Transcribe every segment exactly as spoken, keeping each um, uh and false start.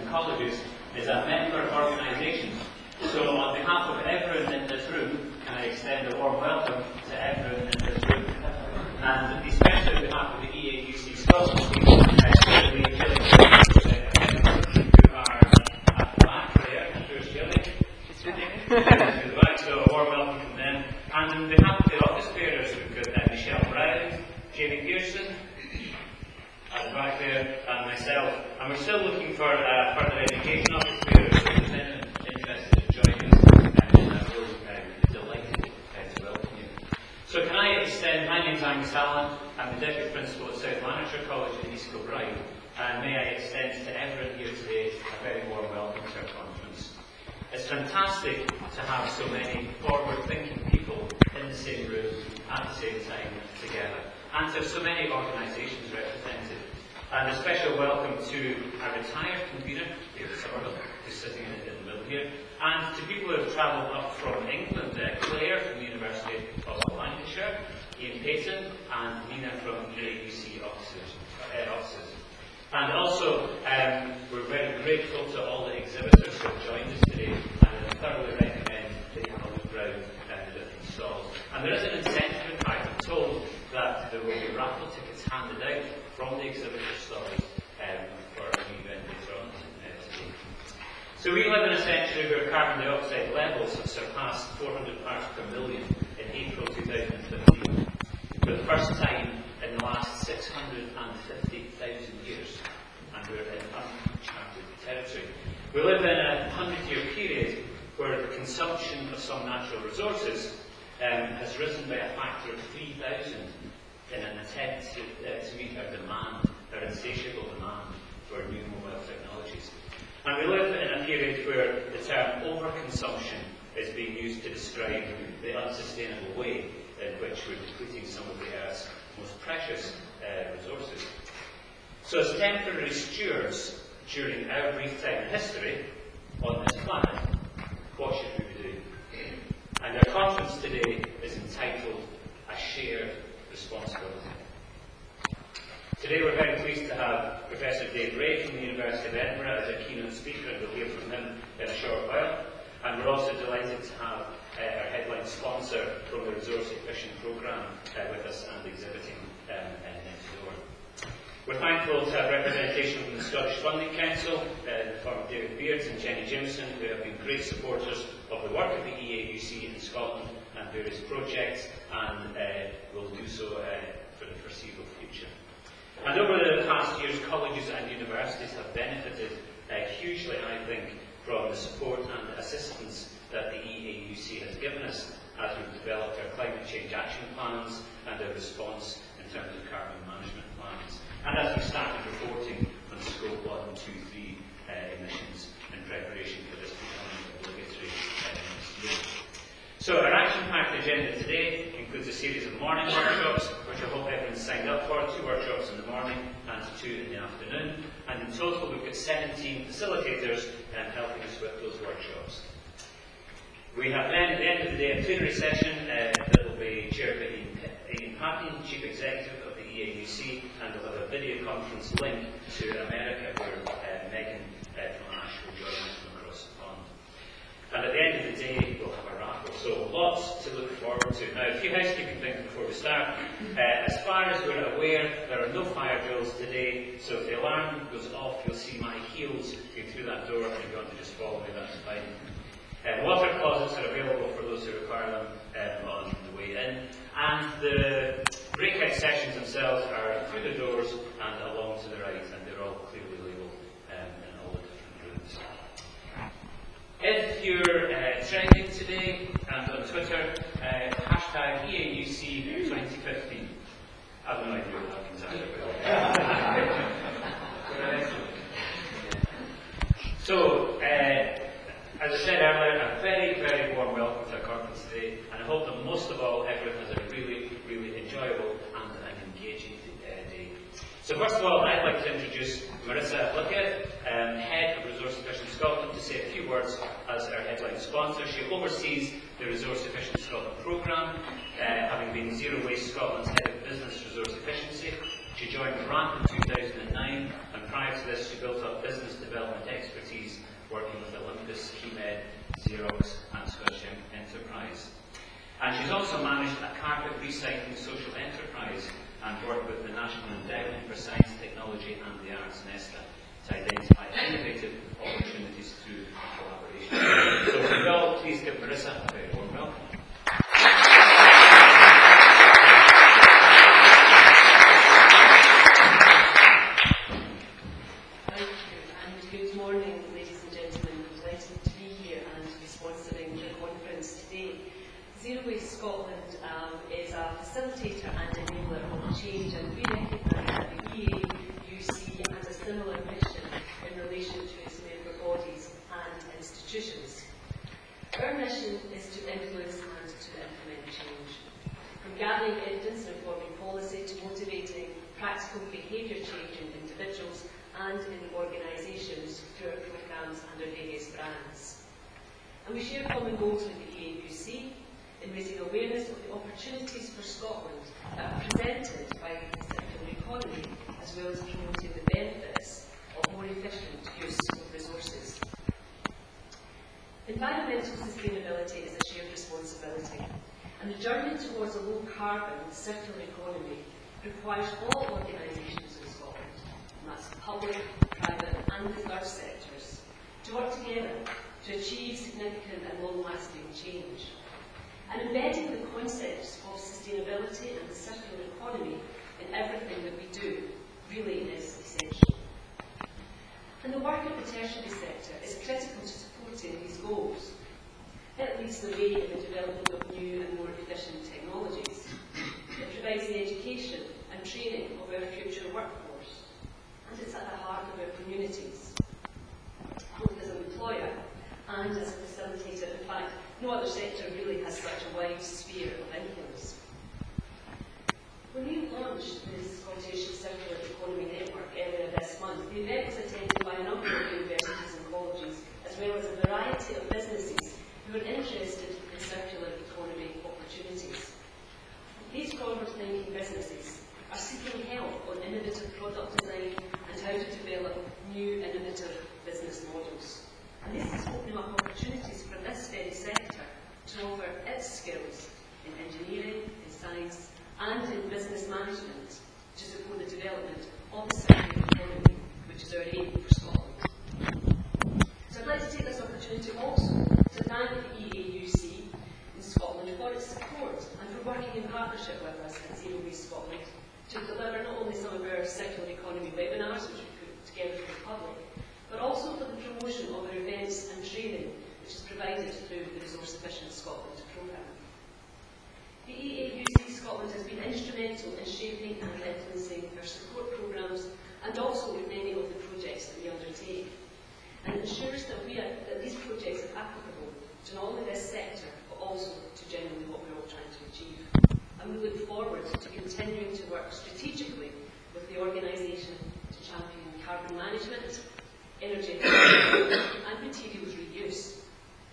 colleges is a member organisation. So on behalf of everyone in this room, can I extend a warm welcome to everyone in this room. And especially on behalf of the E A U C Scotland team, especially Gillian, who are at the back there. Here's Gillian. So a warm welcome from them. And on behalf of the office bearers, we've got uh, Michelle Brown, Jamie Pearson, at the back there, and myself. And we're still looking for uh, further education office bearers. If there's anyone interested in joining us, uh, in that role, uh, we'd be delighted uh, to welcome you. So can I extend, my name's Angus Allen, I'm the Deputy Principal at South Lanarkshire College in East Kilbride, and may I extend to everyone here today a very warm welcome to our conference. It's fantastic to have so many forward-thinking people in the same room at the same time together, and to have so many organisations represented. And a special welcome to our retired convener, David Summerville, who's sitting in the middle here, and to people who have travelled up from England, uh, Claire from the University of Lancashire, Ian Payton, and Nina from the E A U C offices. Uh, offices. And also, um, we're very grateful to all the exhibitors who have joined us today, and I thoroughly recommend that you have a look around at the different stalls. And there is an incentive, in fact, I'm told that there will be raffle tickets handed out from the exhibitor stalls um, for an event later on uh, today. So we live in a century where carbon dioxide levels have surpassed four hundred parts per million in April two thousand fifteen, for the first time in the last six hundred fifty thousand years, and we're in uncharted territory. We live in a hundred-year period where the consumption of some natural resources um, has risen by a factor of three thousand in an attempt to, uh, to meet our demand, our insatiable demand for new mobile technologies. And we live in a period where the term overconsumption is being used to describe the unsustainable way in which we're depleting some of the Earth's most precious uh, resources. So as temporary stewards during our brief time in history on this planet, what should we be doing? And our conference today is entitled A Shared Responsibility. Today we're very pleased to have Professor Dave Ray from the University of Edinburgh as a keynote speaker, and we'll hear from him in a short while. And we're also delighted to have uh, our headline sponsor from the Resource Efficient Programme uh, with us and exhibiting um, uh, next door. We're thankful to have representation from the Scottish Funding Council uh, in the form of David Beards and Jenny Jimson, who have been great supporters of the work of the E A U C in Scotland and various projects, and uh, will do so uh, for the foreseeable future. And over the past years, colleges and universities have benefited uh, hugely, I think, from the support and assistance that the E A U C has given us as we've developed our climate change action plans and our response in terms of carbon management plans, and as we started reporting on scope one, two, three uh, emissions in preparation for this becoming obligatory uh, next year. So our action-packed agenda today includes a series of morning workshops, which I hope everyone's signed up for, two workshops in the morning and two in the afternoon. And in total we've got seventeen facilitators um, helping us with those workshops. We have then, at the end of the day, a plenary session uh, that will be chaired by Ian, Ian Patton, Chief Executive of the E A U C, and we'll have a video conference link to America where uh, Megan uh, from Ash will join us from across the pond. And at the end of the day, we'll have a raffle. So lots to look forward to. Now, a few housekeeping things before we start. Uh, as far as we're aware, there are no fire drills today, so if the alarm goes off, you'll see my heels going through that door, and if you want to just follow me, that's fine. Uh, water closets are available for those who require them um, on the way in. And the breakout sessions themselves are through the doors and along to the right, and they're all clearly labelled um, in all the different rooms. If you're uh, trending today and on Twitter, uh, hashtag E A U C twenty fifteen. I have no idea what that means either. So, uh, as I said earlier, a very, very warm welcome to our conference today, and I hope that most of all, everyone has a really, really enjoyable and an engaging uh, day. So first of all, I'd like to introduce Marissa Flickett, um, Head of Resource Efficient Scotland, to say a few words as our headline sponsor. She oversees the Resource Efficient Scotland programme, uh, having been Zero Waste Scotland's Head of Business Resource Efficiency. She joined RAMP in two thousand nine, and prior to this she built up business development expertise working with Olympus, KeyMed, Xerox and Scottish Enterprise. And she's also managed a carpet recycling social enterprise and worked with the National Endowment for Science, Technology and the Arts, NESTA, to identify innovative opportunities through collaboration. So could you all please give Marissa a very warm welcome. Thank you, and good morning, ladies and gentlemen. I'm delighted to be here and to be sponsoring the conference today. Zero Waste Scotland um, is a facilitator and enabler of change, and we recognise that the E A U C has a similar mission in relation to its member bodies and institutions. Our mission is to influence and to implement change. From gathering evidence and informing policy to motivating practical behaviour change in individuals and in organisations through our programmes and our various brands. And we share common goals with the E A U C in raising awareness of the opportunities for Scotland that are presented by the circular economy, as well as promoting the benefits of more efficient use of resources. Environmental sustainability is a shared responsibility, and the journey towards a low-carbon circular economy requires all organisations in Scotland, and that's public, private and the third sectors, to work together to achieve significant and long-lasting change. And embedding the concepts of sustainability and the circular economy in everything that we do really is essential. And the work of the tertiary sector is critical to supporting these goals. It leads the way in the development of new and more efficient technologies. It provides the education and training of our future workforce, and it's at the heart of our communities, both as an employer and as a facilitator. In fact, no other sector really has such a wide sphere of influence. When we launched the Scottish Circular Economy Network earlier this month, the event was attended by a number of universities and colleges, as well as a variety of businesses who are interested in circular economy opportunities. These forward-thinking businesses are seeking help on innovative product design and how to develop new innovative business models. And this is opening up opportunities for this very sector to offer its skills in engineering, in science and in business management to support the development of the circular economy, which is our aim for Scotland. So I'd like to take this opportunity also to thank the E A U C in Scotland for its support and for working in partnership with us at Zero Waste Scotland to deliver not only some of our circular economy webinars, which we put together for the public, but also for the promotion of our events and training, which is provided through the Resource Efficient Scotland programme. The E A U C Scotland has been instrumental in shaping and influencing our support programmes and also with many of the projects that we undertake, and ensures that, we are, that these projects are applicable to not only this sector, but also to generally what we're all trying to achieve. And we look forward to continuing to work strategically with the organisation to champion carbon management, energy efficiency and materials reuse.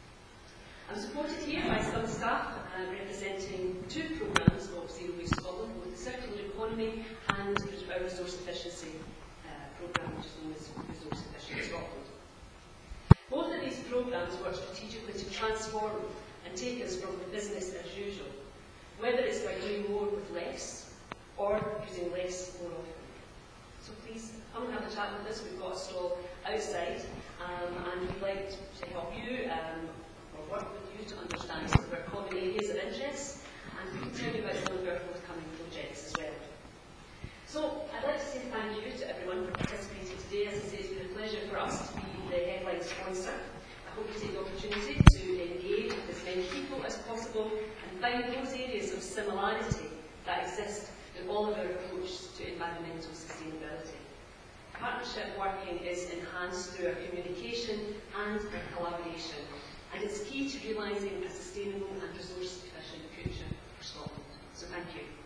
I'm supported here by some staff uh, representing two programmes of Zero Waste Scotland, both the Circular Economy and our Resource Efficiency uh, programme, which is known as Resource Efficient Scotland. Both of these programmes work strategically to transform and take us from business as usual, whether it's by doing more with less or using less more often. So please come and have a chat with us. We've got a stall outside, um, and we'd like to help you um, or work with you to understand some of our common areas of interest, and we can tell you about some of our forthcoming projects as well. So I'd like to say thank you to everyone for participating today. As I say, it's been a pleasure for us to be the headline sponsor. I hope you take the opportunity to engage with as many people as possible and find those areas of similarity that exist in all of our approach to environmental sustainability. Partnership working is enhanced through our communication and our collaboration, and it's key to realising a sustainable and resource efficient future for Scotland. So thank you.